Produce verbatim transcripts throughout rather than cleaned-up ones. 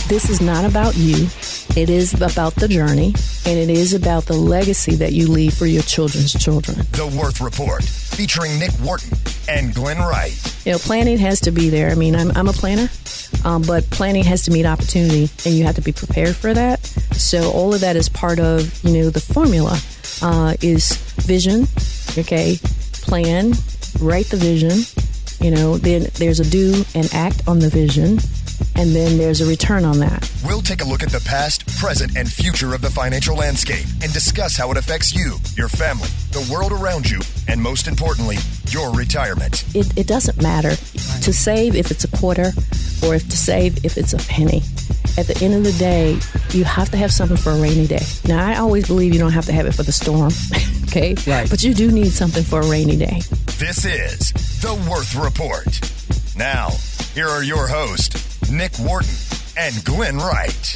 this is not about you. It is about the journey, and it is about the legacy that you leave for your children's children. The Worth Report, featuring Nick Wharton and Glenn Wright. You know, planning has to be there. I mean, I'm, I'm a planner, um, but planning has to meet opportunity, and you have to be prepared for that. So all of that is part of, you know, the formula uh, is vision, okay, plan, write the vision, you know, then there's a do and act on the vision, and then there's a return on that. We'll take a look at the past, present, and future of the financial landscape and discuss how it affects you, your family, the world around you, and most importantly, your retirement. It, it doesn't matter to save if it's a quarter or if to save if it's a penny. At the end of the day, you have to have something for a rainy day. Now, I always believe you don't have to have it for the storm, okay? Right. But you do need something for a rainy day. This is The Worth Report. Now, here are your hosts, Nick Wharton and Glenn Wright.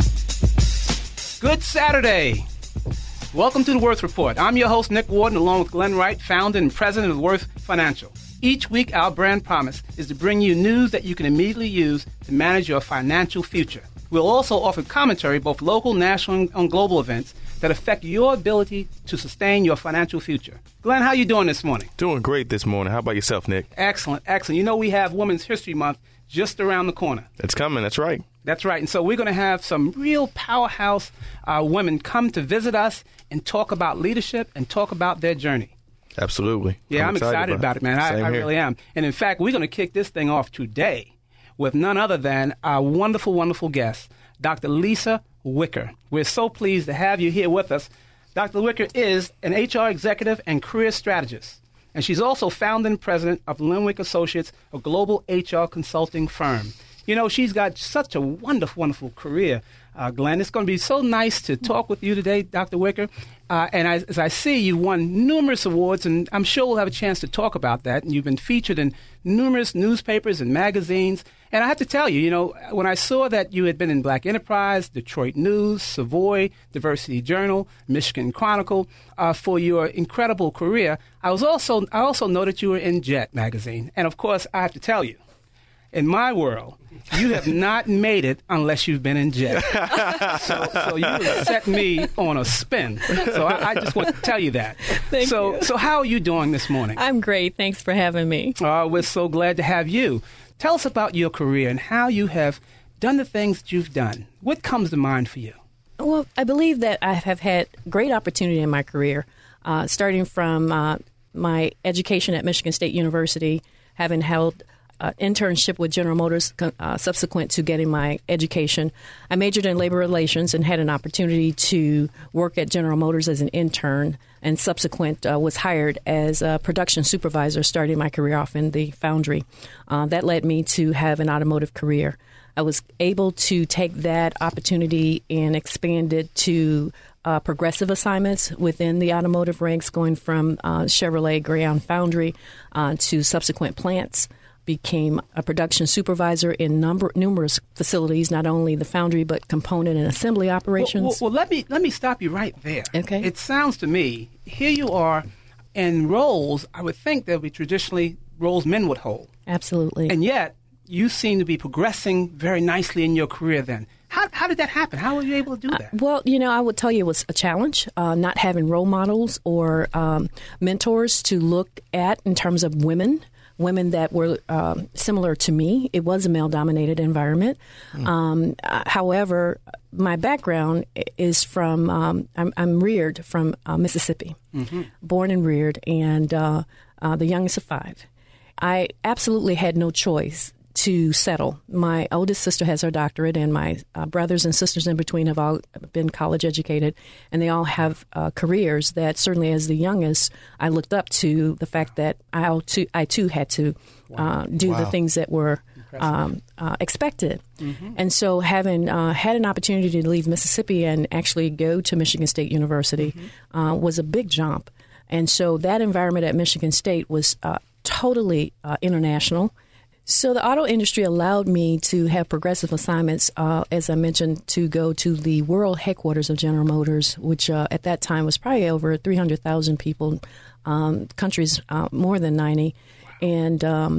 Good Saturday. Welcome to The Worth Report. I'm your host, Nick Wharton, along with Glenn Wright, founder and president of Worth Financial. Each week, our brand promise is to bring you news that you can immediately use to manage your financial future. We'll also offer commentary, both local, national, and global events that affect your ability to sustain your financial future. Glenn, how you doing this morning? Doing great this morning. How about yourself, Nick? Excellent, excellent. You know, we have Women's History Month just around the corner. It's coming. That's right. That's right. And so we're going to have some real powerhouse uh, women come to visit us and talk about leadership and talk about their journey. Absolutely. Yeah, I'm, I'm excited, excited about, about it, man. I, I really am. And in fact, we're going to kick this thing off today with none other than our wonderful, wonderful guest, Doctor Lisa Wicker. We're so pleased to have you here with us. Doctor Wicker is an H R executive and career strategist, and she's also founder and president of Linwick Associates, a global H R consulting firm. You know, she's got such a wonderful, wonderful career, uh, Glenn. It's going to be so nice to talk with you today, Doctor Wicker. Uh, and I, as I see, you won numerous awards, and I'm sure we'll have a chance to talk about that. And you've been featured in numerous newspapers and magazines. And I have to tell you, you know, when I saw that you had been in Black Enterprise, Detroit News, Savoy, Diversity Journal, Michigan Chronicle, uh, for your incredible career, I was also I also know that you were in Jet magazine. And of course, I have to tell you, in my world, you have not made it unless you've been in Jet. so, so you have set me on a spin. So I, I just want to tell you that. Thank so, you. So how are you doing this morning? I'm great. Thanks for having me. Uh, we're so glad to have you. Tell us about your career and how you have done the things that you've done. What comes to mind for you? Well, I believe that I have had great opportunity in my career, uh, starting from uh, my education at Michigan State University, having held Uh, internship with General Motors uh, subsequent to getting my education. I majored in labor relations and had an opportunity to work at General Motors as an intern, and subsequent uh, was hired as a production supervisor, starting my career off in the foundry. Uh, that led me to have an automotive career. I was able to take that opportunity and expand it to uh, progressive assignments within the automotive ranks, going from uh, Chevrolet Greyhound Foundry uh, to subsequent plants. Became a production supervisor in number, numerous facilities, not only the foundry but component and assembly operations. Well, well, well, let me let me stop you right there. Okay. It sounds to me, here you are in roles, I would think that would be traditionally roles men would hold. Absolutely. And yet, you seem to be progressing very nicely in your career then. How, how did that happen? How were you able to do that? Uh, well, you know, I would tell you it was a challenge, uh, not having role models or um, mentors to look at in terms of women. Women that were um, similar to me. It was a male-dominated environment. Mm. Um, uh, however, my background is from, um, I'm, I'm reared from uh, Mississippi, mm-hmm. born and reared, and uh, uh, the youngest of five. I absolutely had no choice to settle. My oldest sister has her doctorate, and my uh, brothers and sisters in between have all been college educated, and they all have uh, careers that certainly as the youngest, I looked up to the fact that I too, I too had to uh, do wow. the things that were um, uh, expected. Mm-hmm. And so having uh, had an opportunity to leave Mississippi and actually go to Michigan State University mm-hmm. uh, was a big jump. And so that environment at Michigan State was uh, totally uh, international. So the auto industry allowed me to have progressive assignments, uh, as I mentioned, to go to the world headquarters of General Motors, which uh, at that time was probably over three hundred thousand people, um, countries uh, more than ninety. Wow. And um,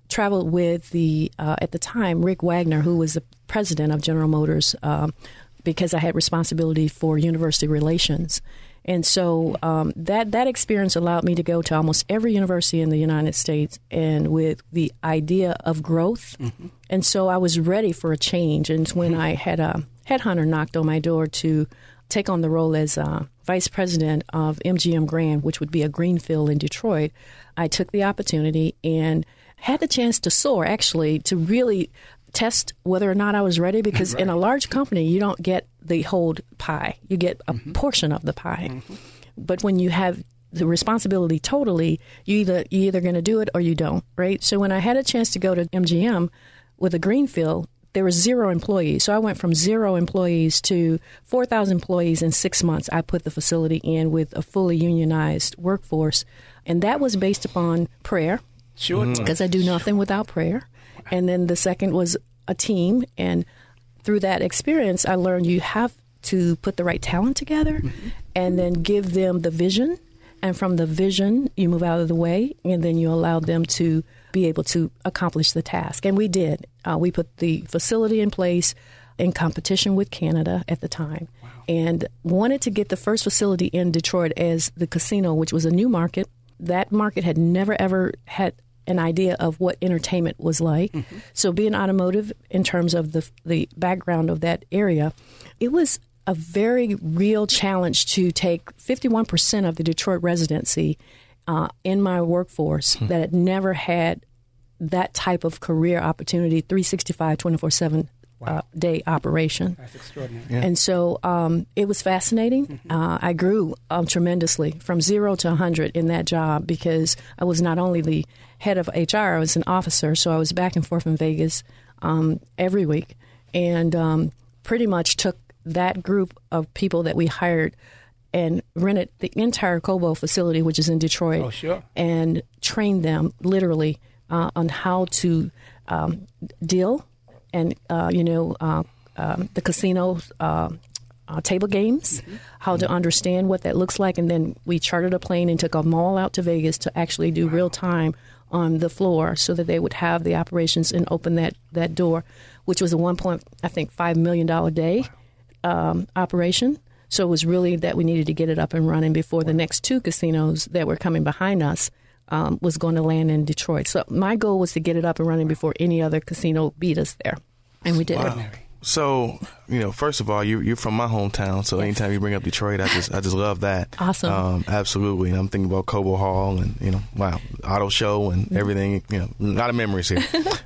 traveled with the, uh, at the time, Rick Wagner, who was the president of General Motors, um, because I had responsibility for university relations. And so um, that that experience allowed me to go to almost every university in the United States, and with the idea of growth. Mm-hmm. And so I was ready for a change. And when mm-hmm. I had a headhunter knocked on my door to take on the role as uh, vice president of M G M Grand, which would be a greenfield in Detroit, I took the opportunity and had the chance to soar, actually, to really test whether or not I was ready, because right. in a large company, you don't get the whole pie. You get a mm-hmm. portion of the pie. Mm-hmm. But when you have the responsibility totally, you either, you're either going to do it or you don't, right? So when I had a chance to go to M G M with a greenfield, there were zero employees. So I went from zero employees to four thousand employees in six months. I put the facility in with a fully unionized workforce. And that was based upon prayer. Sure. Because I do nothing without prayer. And then the second was a team. And through that experience, I learned you have to put the right talent together mm-hmm. and then give them the vision. And from the vision, you move out of the way, and then you allow them to be able to accomplish the task. And we did. Uh, we put the facility in place in competition with Canada at the time. Wow. And wanted to get the first facility in Detroit as the casino, which was a new market. That market had never, ever had an idea of what entertainment was like. Mm-hmm. So being automotive in terms of the the background of that area, it was a very real challenge to take fifty-one percent of the Detroit residency uh, in my workforce hmm. that had never had that type of career opportunity, three sixty-five, twenty-four seven wow. uh, day operation. That's extraordinary. Yeah. And so um, it was fascinating. Mm-hmm. Uh, I grew um, tremendously from zero to one hundred in that job, because I was not only the head of H R, I was an officer, so I was back and forth in Vegas um, every week, and um, pretty much took that group of people that we hired and rented the entire Cobo facility, which is in Detroit, oh, sure. and trained them literally uh, on how to um, deal and, uh, you know, uh, um, the casino uh, uh, table games, mm-hmm. how to understand what that looks like. And then we chartered a plane and took them all out to Vegas to actually do wow. real time on the floor, so that they would have the operations and open that, that door, which was a one point, I think, five million dollars a day wow. um, operation. So it was really that we needed to get it up and running before the next two casinos that were coming behind us um, was going to land in Detroit. So my goal was to get it up and running before any other casino beat us there, and we did. Wow. So, you know, first of all, you, you're from my hometown, so yes. anytime you bring up Detroit, I just I just love that. Awesome. Um, absolutely. And I'm thinking about Cobo Hall and, you know, wow, auto show and everything. You know, a lot of memories here.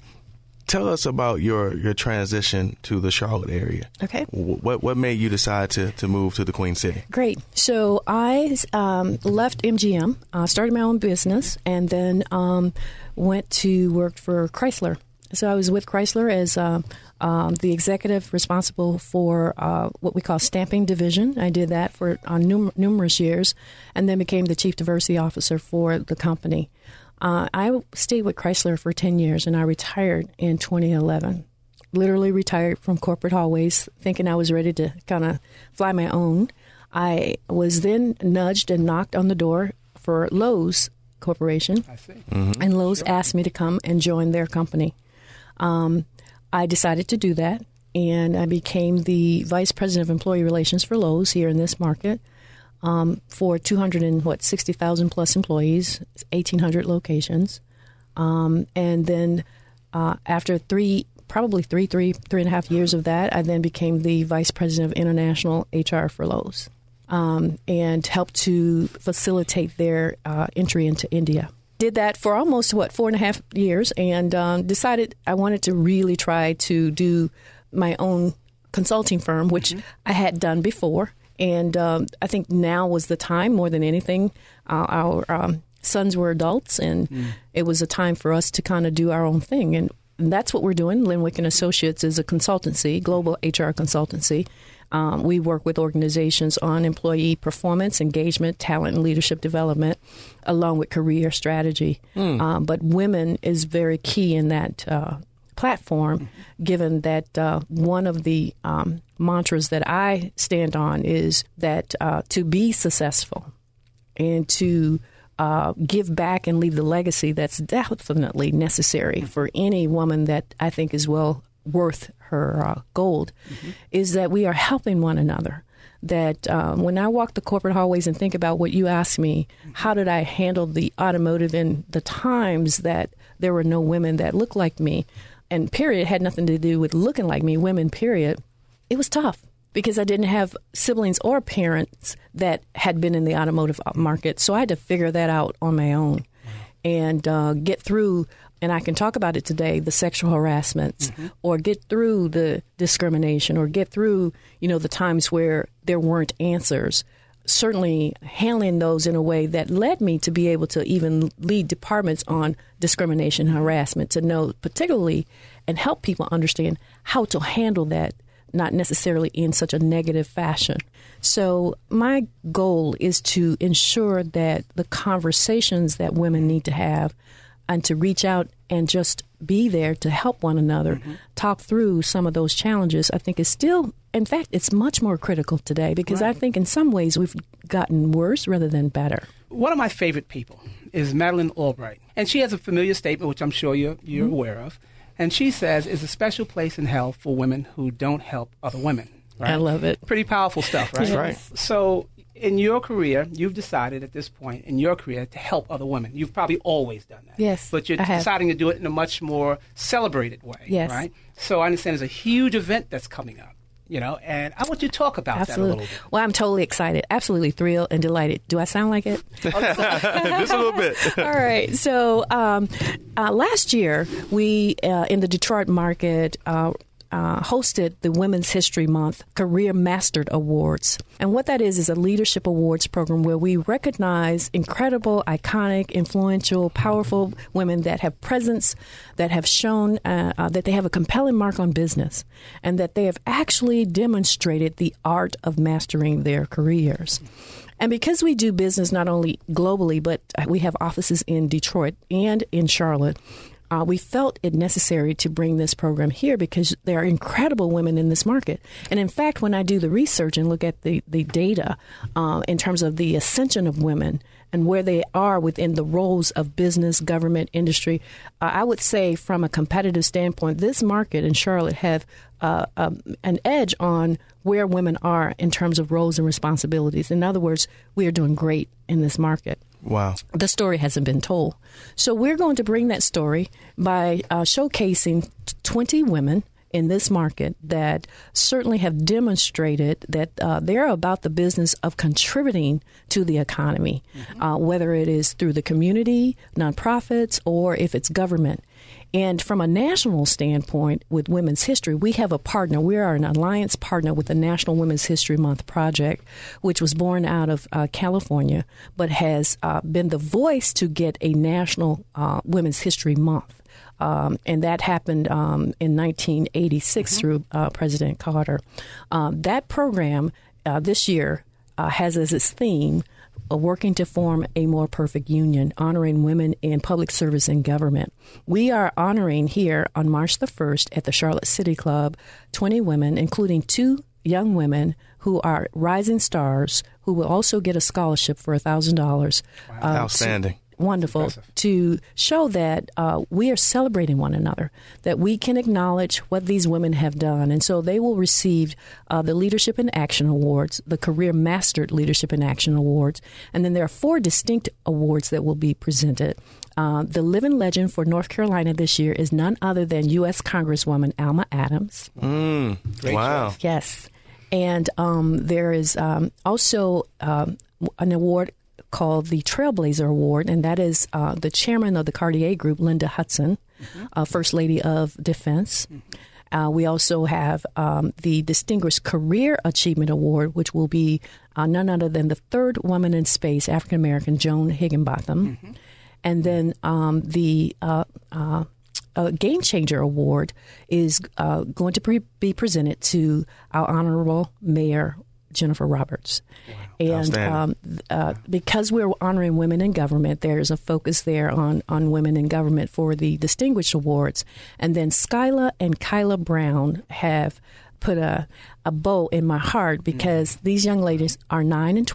Tell us about your, your transition to the Charlotte area. Okay. What what made you decide to, to move to the Queen City? Great. So I um, left M G M, uh, started my own business, and then um, went to work for Chrysler. So I was with Chrysler as uh, um, the executive responsible for uh, what we call stamping division. I did that for uh, num- numerous years, and then became the chief diversity officer for the company. Uh, I stayed with Chrysler for ten years, and I retired in twenty eleven. Literally retired from corporate hallways, thinking I was ready to kind of fly my own. I was then nudged and knocked on the door for Lowe's Corporation. I see. Mm-hmm. And Lowe's sure. asked me to come and join their company. Um, I decided to do that, and I became the vice president of employee relations for Lowe's here in this market. Um, for two hundred and what sixty thousand plus employees, eighteen hundred locations, um, and then uh, after three, probably three, three, three and a half years of that, I then became the vice president of international H R for Lowe's, um, and helped to facilitate their uh, entry into India. Did that for almost what four and a half years, and um, decided I wanted to really try to do my own consulting firm, which mm-hmm. I had done before. And um, I think now was the time more than anything. Uh, our um, sons were adults, and mm. it was a time for us to kind of do our own thing. And, and that's what we're doing. Linwick and Associates is a consultancy, global H R consultancy. Um, we work with organizations on employee performance, engagement, talent, and leadership development, along with career strategy. Mm. Um, but women is very key in that uh platform, given that uh, one of the um, mantras that I stand on is that uh, to be successful and to uh, give back and leave the legacy that's definitely necessary mm-hmm. for any woman that I think is well worth her uh, gold, mm-hmm. is that we are helping one another. That um, when I walk the corporate hallways and think about what you asked me, mm-hmm. how did I handle the automotive in the times that there were no women that looked like me, and period, it had nothing to do with looking like me, women, period, it was tough because I didn't have siblings or parents that had been in the automotive market. So I had to figure that out on my own and uh, get through, and I can talk about it today, the sexual harassments, mm-hmm. or get through the discrimination, or get through, you know, the times where there weren't answers. Certainly handling those in a way that led me to be able to even lead departments on discrimination and harassment, to know particularly and help people understand how to handle that, not necessarily in such a negative fashion. So my goal is to ensure that the conversations that women need to have and to reach out and just be there to help one another, mm-hmm. talk through some of those challenges, I think is still, in fact, it's much more critical today because right. I think in some ways we've gotten worse rather than better. One of my favorite people is Madeleine Albright, and she has a familiar statement, which I'm sure you're, you're mm-hmm. aware of, and she says, "Is a special place in hell for women who don't help other women." Right? I love it. Pretty powerful stuff, right? That's right. So in your career, you've decided at this point in your career to help other women. You've probably always done that. Yes, but you're I have. deciding to do it in a much more celebrated way, yes. right? So I understand there's a huge event that's coming up, you know, and I want you to talk about Absolutely. that a little bit. Well, I'm totally excited, absolutely thrilled and delighted. Do I sound like it? Just a little bit. All right. So um, uh, last year, we uh, in the Detroit market uh, uh, hosted the Women's History Month Career Mastered Awards. And what that is is a leadership awards program where we recognize incredible, iconic, influential, powerful women that have presence, that have shown uh, uh, that they have a compelling mark on business, and that they have actually demonstrated the art of mastering their careers. And because we do business not only globally, but we have offices in Detroit and in Charlotte, Uh, we felt it necessary to bring this program here because there are incredible women in this market. And in fact, when I do the research and look at the, the data uh, in terms of the ascension of women and where they are within the roles of business, government, industry, uh, I would say from a competitive standpoint, this market in Charlotte have uh, um, an edge on where women are in terms of roles and responsibilities. In other words, we are doing great in this market. Wow. The story hasn't been told. So we're going to bring that story by uh, showcasing twenty women in this market that certainly have demonstrated that uh, they're about the business of contributing to the economy, mm-hmm. uh, whether it is through the community, nonprofits, or if it's government. And from a national standpoint, with Women's History, we have a partner. We are an alliance partner with the National Women's History Month Project, which was born out of uh, California, but has uh, been the voice to get a National uh, Women's History Month. Um, and that happened um, in nineteen eighty-six mm-hmm. through uh, President Carter. Um, that program uh, this year uh, has as its theme uh, working to form a more perfect union, honoring women in public service and government. We are honoring here on March the first at the Charlotte City Club twenty women, including two young women who are rising stars who will also get a scholarship for one thousand dollars. Wow. Uh, Outstanding. Wonderful, to show that uh, we are celebrating one another, that we can acknowledge what these women have done. And so they will receive uh, the Leadership in Action Awards, the Career Mastered Leadership in Action Awards, and then there are four distinct awards that will be presented. Uh, the living legend for North Carolina this year is none other than U S Congresswoman Alma Adams. Mm, wow. Choice. Yes. And um, there is um, also um, an award called the Trailblazer Award, and that is uh, the chairman of the Cartier Group, Linda Hudson, mm-hmm. uh, First Lady of Defense. Mm-hmm. Uh, we also have um, the Distinguished Career Achievement Award, which will be uh, none other than the third woman in space, African-American Joan Higginbotham. Mm-hmm. And then um, the uh, uh, uh, Game Changer Award is uh, going to pre- be presented to our Honorable Mayor, Jennifer Roberts. Wow. And um, uh, because we're honoring women in government, there's a focus there on, on women in government for the Distinguished Awards. And then Skyla and Kyla Brown have put a, a bow in my heart because mm-hmm. these young ladies are nine and twelve.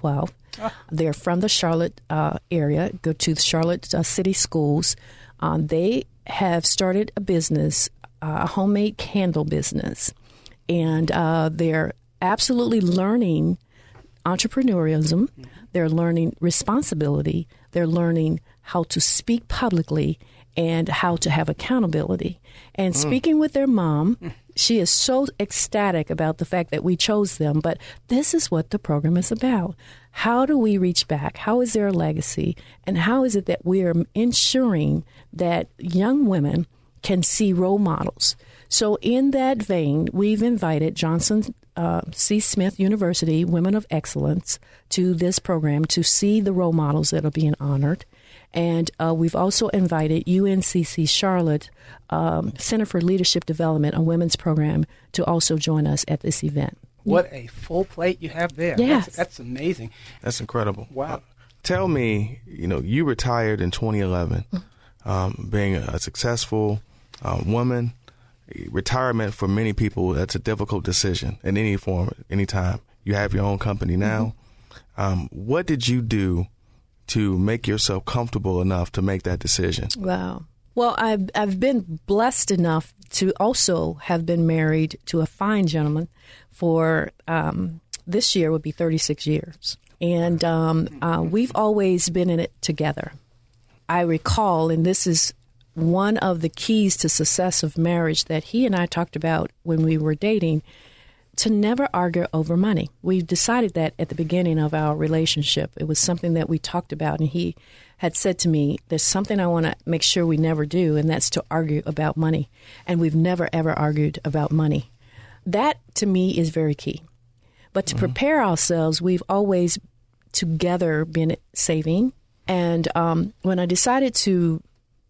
Oh. They're from the Charlotte uh, area, go to the Charlotte uh, City Schools. Uh, they have started a business, uh, a homemade candle business, and uh, they're absolutely learning entrepreneurialism. Mm-hmm. They're learning responsibility. They're learning how to speak publicly and how to have accountability. And mm. speaking with their mom, mm. she is so ecstatic about the fact that we chose them. But this is what the program is about. How do we reach back? How is there a legacy? And how is it that we are ensuring that young women can see role models? So in that vein, we've invited Johnson uh, C. Smith University Women of Excellence to this program to see the role models that are being honored. And uh, we've also invited U N C C Charlotte um, Center for Leadership Development, a women's program, to also join us at this event. What a full plate you have there. Yes. That's, that's amazing. That's incredible. Wow. Uh, tell me, you know, you retired in twenty eleven, um, being a, a successful uh, woman. Retirement for many people, that's a difficult decision in any form, any time. You have your own company now. Mm-hmm. Um, what did you do to make yourself comfortable enough to make that decision? Wow. Well, I've, I've been blessed enough to also have been married to a fine gentleman for um, this year would be thirty-six years. And um, uh, we've always been in it together. I recall, and this is one of the keys to success of marriage that he and I talked about when we were dating, to never argue over money. We decided that at the beginning of our relationship. It was something that we talked about, and he had said to me, there's something I want to make sure we never do, and that's to argue about money. And we've never, ever argued about money. That, to me, is very key. But to mm-hmm. prepare ourselves, we've always together been saving. And um, when I decided to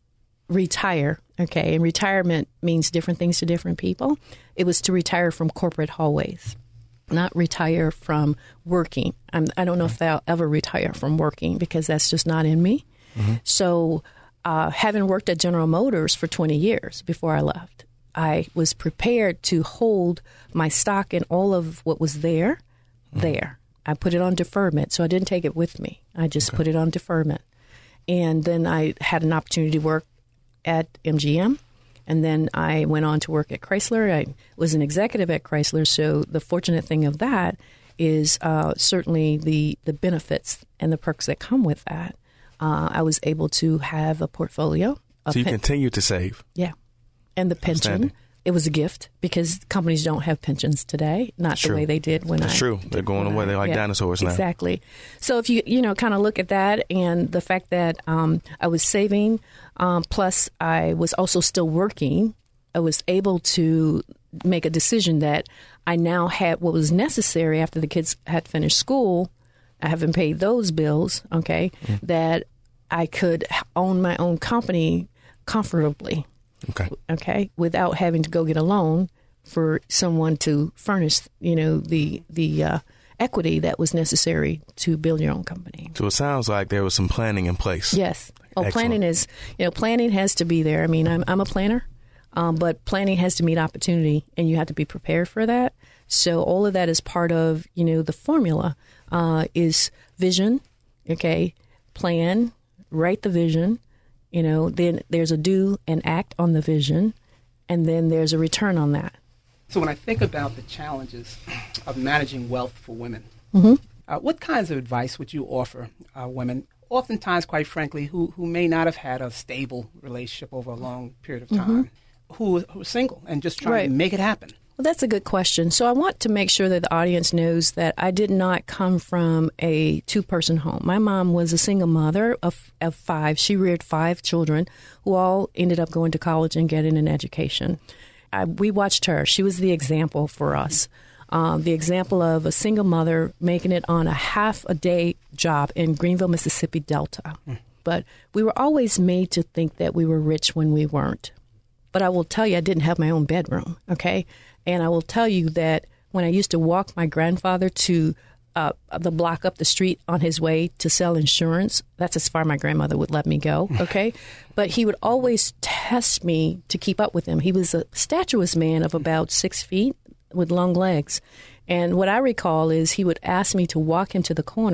retire, okay, and retirement means different things to different people. It was to retire from corporate hallways, not retire from working. I'm, I don't know if I'll ever retire from working because that's just not in me. Mm-hmm. So uh, having worked at General Motors for twenty years before I left, I was prepared to hold my stock in all of what was there, mm-hmm. there. I put it on deferment, so I didn't take it with me. I just okay. put it on deferment. And then I had an opportunity to work at M G M, and then I went on to work at Chrysler. I was an executive at Chrysler, so the fortunate thing of that is uh, certainly the, the benefits and the perks that come with that. Uh, I was able to have a portfolio. So you pen- continue to save? Yeah. And the pension, it was a gift because companies don't have pensions today, not That's the true. way they did when That's I... That's true. They're going away. They're like yeah, dinosaurs now. Exactly. So if you, you know, kind of look at that and the fact that um, I was saving, um, plus I was also still working, I was able to make a decision that I now had what was necessary after the kids had finished school. I haven't paid those bills, okay, mm. that I could own my own company comfortably. Okay. Okay. Without having to go get a loan for someone to furnish, you know, the the uh, equity that was necessary to build your own company. So it sounds like there was some planning in place. Yes. Oh, Excellent. planning is, you know, planning has to be there. I mean, I'm I'm a planner, um, but planning has to meet opportunity, and you have to be prepared for that. So all of that is part of, you know, the formula uh, is vision. Okay, plan, write the vision. You know, then there's a do and act on the vision, and then there's a return on that. So when I think about the challenges of managing wealth for women, mm-hmm. uh, what kinds of advice would you offer uh, women, oftentimes, quite frankly, who, who may not have had a stable relationship over a long period of time, mm-hmm. who, who are single and just trying right. to make it happen? Well, that's a good question. So I want to make sure that the audience knows that I did not come from a two-person home. My mom was a single mother of, of five. She reared five children who all ended up going to college and getting an education. I, we watched her. She was the example for us, um, the example of a single mother making it on a half-a-day job in Greenville, Mississippi Delta. Mm. But we were always made to think that we were rich when we weren't. But I will tell you, I didn't have my own bedroom, okay? And I will tell you that when I used to walk my grandfather to uh, the block up the street on his way to sell insurance, that's as far my grandmother would let me go, okay? But he would always test me to keep up with him. He was a statuesque man of about six feet with long legs. And what I recall is he would ask me to walk him to the corner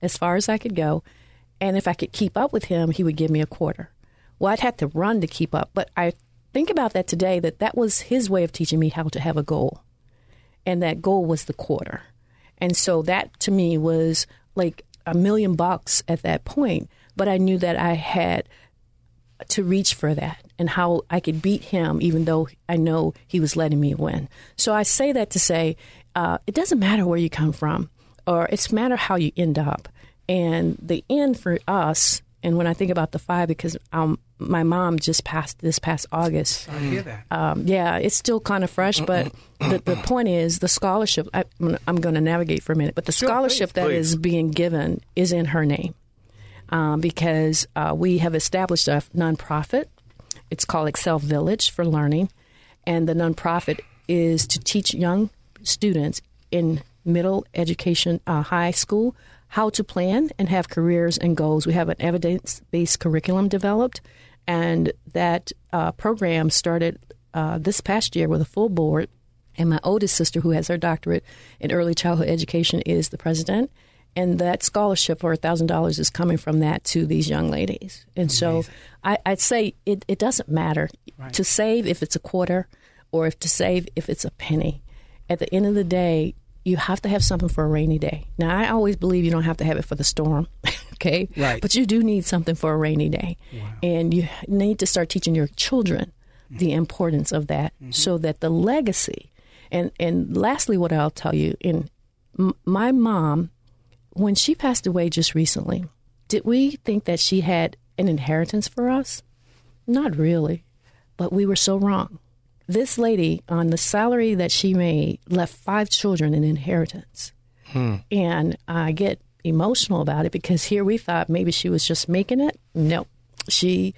as far as I could go. And if I could keep up with him, he would give me a quarter. Well, I'd have to run to keep up. But I think about that today, that that was his way of teaching me how to have a goal. And that goal was the quarter. And so that to me was like a million bucks at that point. But I knew that I had to reach for that and how I could beat him, even though I know he was letting me win. So I say that to say uh, it doesn't matter where you come from, or it's matter how you end up. And the end for us, and when I think about the five, because um, my mom just passed this past August. I hear that. Um, yeah, it's still kind of fresh, but the, the point is the scholarship, I, I'm going to navigate for a minute, but the Sure, scholarship please, that please. is being given is in her name. Um, because uh, we have established a nonprofit. It's called Excel Village for Learning. And the nonprofit is to teach young students in middle education, uh, high school, how to plan and have careers and goals. We have an evidence-based curriculum developed, and that uh, program started uh, this past year with a full board. And my oldest sister, who has her doctorate in early childhood education, is the president. And that scholarship for one thousand dollars is coming from that to these young ladies. And so I, I'd say it, it doesn't matter Right. to save if it's a quarter or if to save if it's a penny. At the end of the day, you have to have something for a rainy day. Now, I always believe you don't have to have it for the storm, okay? Right. But you do need something for a rainy day. Wow. And you need to start teaching your children mm-hmm. the importance of that mm-hmm. so that the legacy. And, and lastly, what I'll tell you, in m- my mom, when she passed away just recently, did we think that she had an inheritance for us? Not really, but we were so wrong. This lady, on the salary that she made, left five children in inheritance. Hmm. And I get emotional about it because here we thought maybe she was just making it. No, she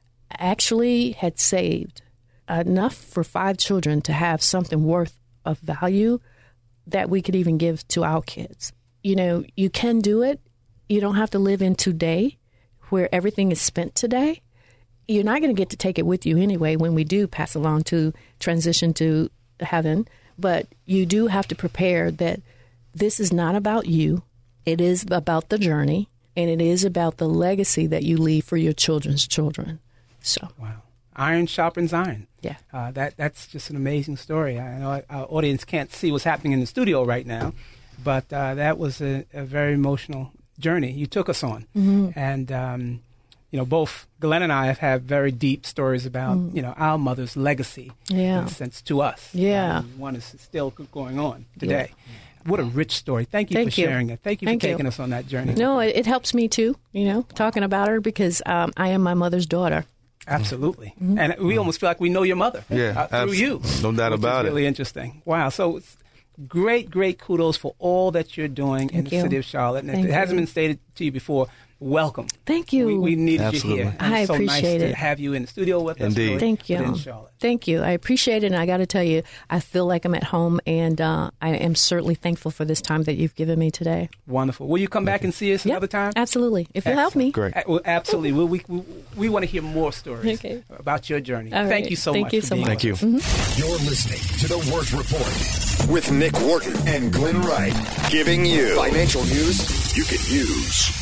actually had saved enough for five children to have something worth of value that we could even give to our kids. You know, you can do it. You don't have to live in today where everything is spent today. You're not going to get to take it with you anyway when we do pass along to transition to heaven. But you do have to prepare that this is not about you. It is about the journey, and it is about the legacy that you leave for your children's children. So, wow. Iron sharpens iron. Yeah. Uh, that That's just an amazing story. I know our audience can't see what's happening in the studio right now, but uh, that was a, a very emotional journey you took us on. Mm-hmm. And, um, you know, both Glenn and I have had very deep stories about, mm. you know, our mother's legacy, yeah. in a sense, to us. Yeah. Um, one is still going on today. Yeah. What a rich story. Thank you Thank for you. sharing it. Thank you Thank for taking you. us on that journey. No, it, it helps me too, you know, talking about her because um, I am my mother's daughter. Absolutely. Mm-hmm. And we almost feel like we know your mother yeah, uh, through you. No doubt which about is it. really interesting. Wow. So it's great, great kudos for all that you're doing Thank in the you. city of Charlotte. And if Thank it hasn't you. been stated to you before, welcome. Thank you. We, we needed Absolutely. you here. And I it's so appreciate nice it. to have you in the studio with us. Indeed. Really, Thank you. within Charlotte. Thank you. I appreciate it. And I got to tell you, I feel like I'm at home, and uh, I am certainly thankful for this time that you've given me today. Wonderful. Will you come back and see us Yep, another time? absolutely. If you'll help me. Great. Uh, well, absolutely. we we, we, we want to hear more stories Okay. about your journey. All Thank right. you so Thank much you for so being much. with Thank you. us. You're listening to The Worth Report with Nick Wharton and Glenn Wright, giving you financial news you can use.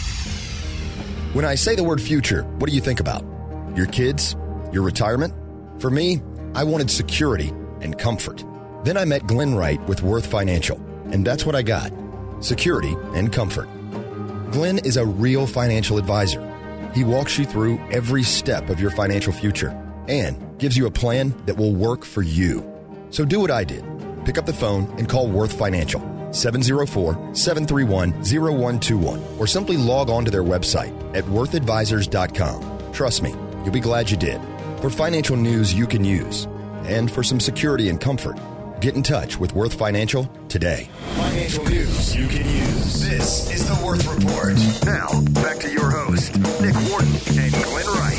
When I say the word future, what do you think about? Your kids? Your retirement? For me, I wanted security and comfort. Then I met Glenn Wright with Worth Financial, and that's what I got. Security and comfort. Glenn is a real financial advisor. He walks you through every step of your financial future and gives you a plan that will work for you. So do what I did. Pick up the phone and call Worth Financial, seven oh four, seven three one, oh one two one, or simply log on to their website at worth advisors dot com. Trust me, you'll be glad you did. For financial news you can use, and for some security and comfort, get in touch with Worth Financial today. Financial news you can use. This is The Worth Report. Now, back to your host, Nick Wharton and Glenn Wright.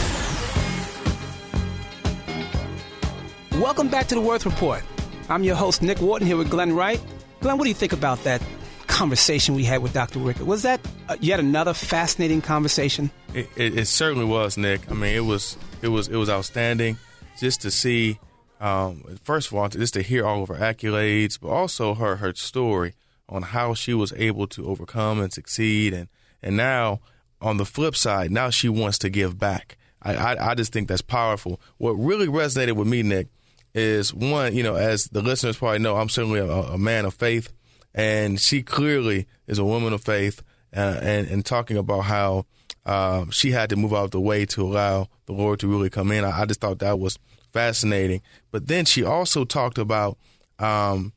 Welcome back to the Worth Report. I'm your host, Nick Wharton, here with Glenn Wright. Glenn, what do you think about that conversation we had with Doctor Wicker? Was that uh, yet another fascinating conversation? It, it, it certainly was, Nick. I mean, it was it was it was outstanding just to see. Um, first of all, just to hear all of her accolades, but also her her story on how she was able to overcome and succeed. And, and now, on the flip side, now she wants to give back. I, I, I just think that's powerful. What really resonated with me, Nick, is one, you know, as the listeners probably know, I'm certainly a, a man of faith, and she clearly is a woman of faith, uh, and, and talking about how uh, she had to move out of the way to allow the Lord to really come in. I, I just thought that was fascinating. But then she also talked about um,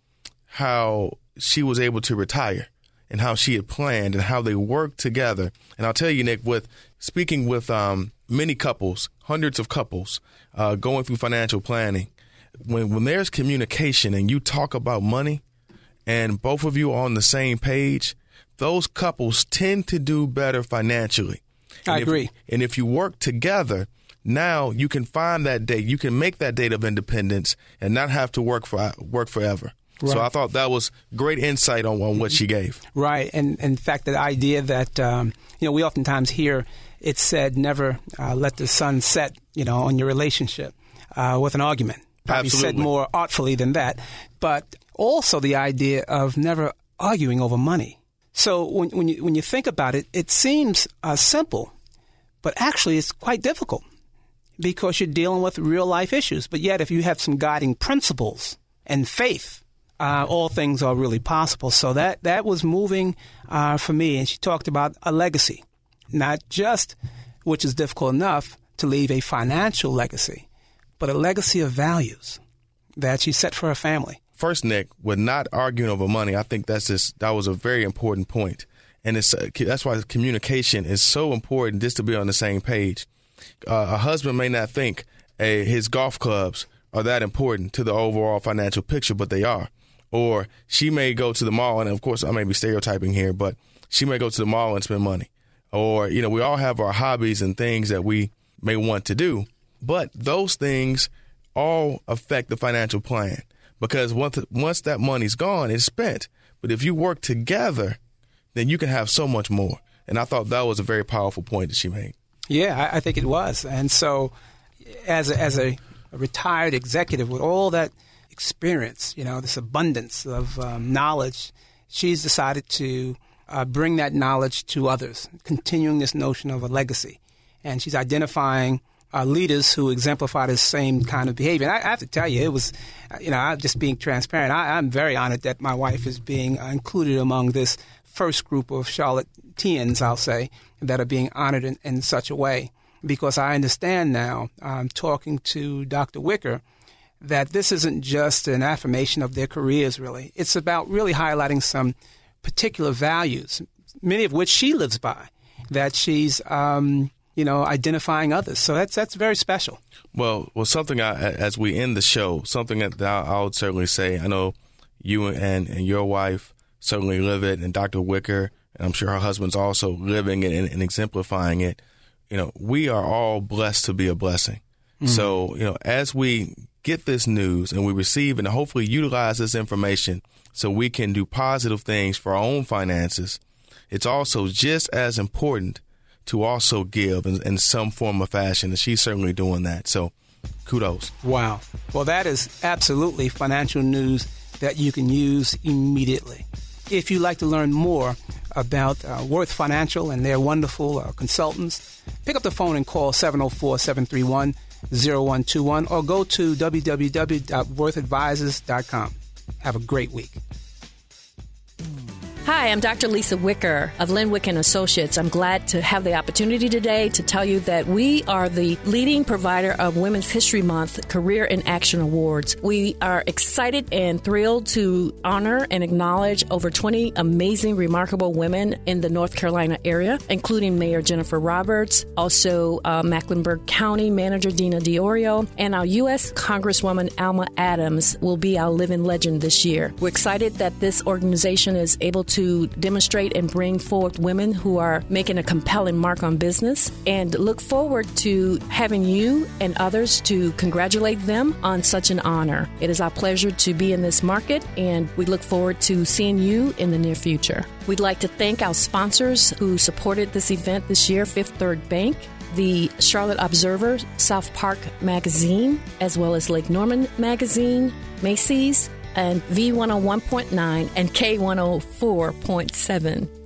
how she was able to retire and how she had planned and how they worked together. And I'll tell you, Nick, with speaking with um, many couples, hundreds of couples uh, going through financial planning, when when there's communication and you talk about money and both of you are on the same page, those couples tend to do better financially. I and agree. If, and if you work together, now you can find that date. You can make that date of independence and not have to work for work forever. Right. So I thought that was great insight on, on what she gave. Right. And, and in fact, the idea that, um, you know, we oftentimes hear it said never uh, let the sun set, you know, on your relationship uh, with an argument. Probably Absolutely. said more artfully than that. But also the idea of never arguing over money. So when, when, you, when you think about it, it seems uh, simple, but actually it's quite difficult because you're dealing with real life issues. But yet if you have some guiding principles and faith, Uh, all things are really possible. So that, that was moving uh, for me. And she talked about a legacy, not just, which is difficult enough, to leave a financial legacy, but a legacy of values that she set for her family. First, Nick, with not arguing over money, I think that's just, that was a very important point. And it's uh, that's why communication is so important, just to be on the same page. Uh, a husband may not think uh, his golf clubs are that important to the overall financial picture, but they are. Or she may go to the mall, and of course I may be stereotyping here, but she may go to the mall and spend money. Or, you know, we all have our hobbies and things that we may want to do, but those things all affect the financial plan because once once that money's gone, it's spent. But if you work together, then you can have so much more. And I thought that was a very powerful point that she made. Yeah, I, I think it was. And so as a, as a, a retired executive with all that experience, you know, this abundance of um, knowledge, she's decided to uh, bring that knowledge to others, continuing this notion of a legacy. And she's identifying uh, leaders who exemplify the same kind of behavior. And I, I have to tell you, it was, you know, I'm just being transparent. I, I'm very honored that my wife is being uh, included among this first group of Charlotteans, I'll say, that are being honored in, in such a way. Because I understand now, um, talking to Doctor Wicker, that this isn't just an affirmation of their careers, really. It's about really highlighting some particular values, many of which she lives by, that she's, um, you know, identifying others. So that's that's very special. Well, well, something I, as we end the show, something that I, I would certainly say, I know you and, and your wife certainly live it, and Doctor Wicker, and I'm sure her husband's also living it and, and exemplifying it. You know, we are all blessed to be a blessing. Mm-hmm. So, you know, as we get this news and we receive and hopefully utilize this information so we can do positive things for our own finances, it's also just as important to also give in, in some form of fashion. And she's certainly doing that. So kudos. Wow. Well, that is absolutely financial news that you can use immediately. If you'd like to learn more about uh, Worth Financial and their wonderful uh, consultants, pick up the phone and call seven oh four, seven three one, zero one two one or go to w w w dot worth advisors dot com. Have a great week. Hi, I'm Doctor Lisa Wicker of Linwick and Associates. I'm glad to have the opportunity today to tell you that we are the leading provider of Women's History Month Career in Action Awards. We are excited and thrilled to honor and acknowledge over twenty amazing, remarkable women in the North Carolina area, including Mayor Jennifer Roberts, also uh, Mecklenburg County Manager Dina Diorio, and our U S Congresswoman Alma Adams will be our living legend this year. We're excited that this organization is able to to demonstrate and bring forth women who are making a compelling mark on business, and look forward to having you and others to congratulate them on such an honor. It is our pleasure to be in this market, and we look forward to seeing you in the near future. We'd like to thank our sponsors who supported this event this year, Fifth Third Bank, the Charlotte Observer, South Park Magazine, as well as Lake Norman Magazine, Macy's, and V one oh one point nine and K one oh four point seven.